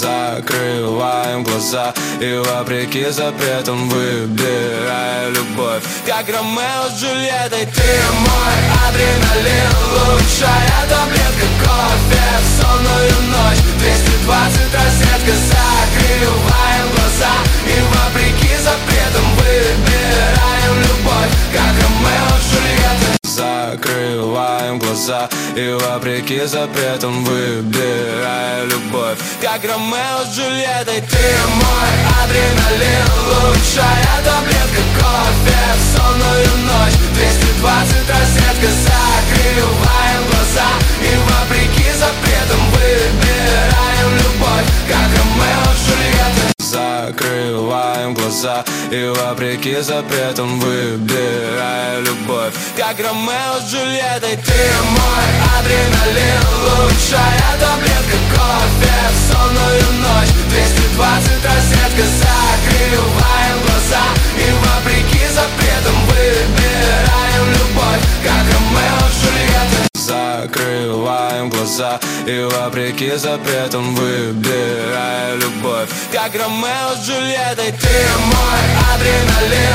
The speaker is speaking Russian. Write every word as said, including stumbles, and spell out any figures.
Закрываем глаза и вопреки запретам выбирая любовь. Как Ромео с Джульеттой, ты мой адреналин, лучшая таблетка кофе в сонную ночь. Двести двадцать розетка, закрываем глаза и вопреки запретам выбираем любовь. Как Ромео с Джульеттой. Закрываем глаза и вопреки запретам выбирая любовь. Как Ромео с Джульеттой, ты мой адреналин, лучшая таблетка кофе в сонную ночь. Двести двадцать розетка, закрываем глаза и вопреки запретам выбираем любовь. Как Ромео с Джульеттой. Закрываем глаза и вопреки запретам выбирая любовь. Как Ромео с Джульеттой, ты мой адреналин, лучшая таблетка кофе в сонную ночь. Двести двадцать розетка, закрываем глаза и вопреки запретам выбираем любовь. Как Ромео с Джульеттой. Закрываем глаза и вопреки запретам выбирая любовь. Как Ромео с Джульеттой, ты мой адреналин,